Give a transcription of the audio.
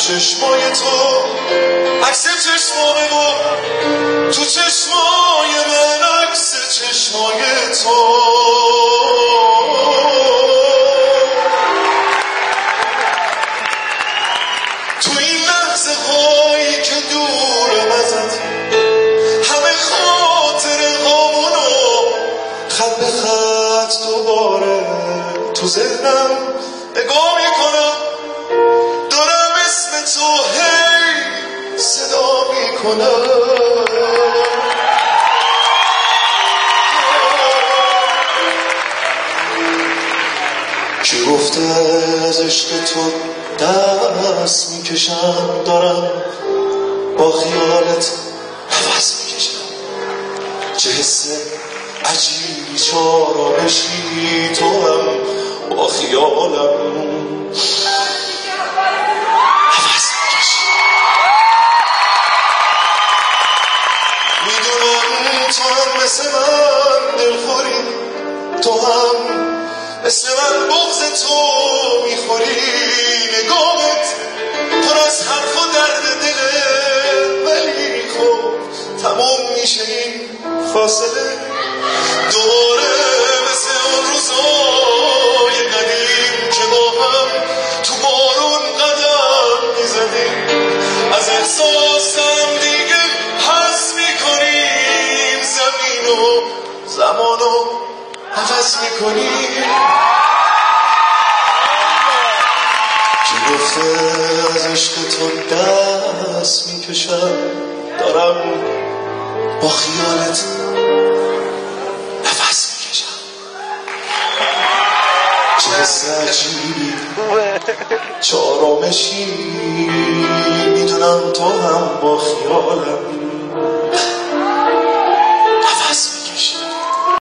چشمای تو، عکس چشمای تو، تو چشمای من عکس چشمای تو. تو این لحظه هایی که دورم ازت، همه خاطر غامونو خط به خط دوباره تو ذهنم نگاه میکنم، دارم اسم تو هی صدا میکنم. کی گفته از عشق تو دست میکشم، دارم با خیالت نفس میکشم. چه حس عجیبی چارامشی تو هم با خیالم نفس میکشی. میدونم تو هم مثل من دلخوری، تو هم مثل من بغض تو میخوری. نگاهت پر از حرف و درد دله، ولی خب تموم میشه این فاصله. دوباره مثل اون روزای قدیم که با هم تو بارون قدم میزدیم، از احساسم دیگه حس میکنیم، زمین و زمانو عوض میکنیم. کی گفته از عشق تو دست میکشم، دارم با خیالت نفس میکشم. چه حس عجیبی چارامشی، میدونم تو هم با خیالم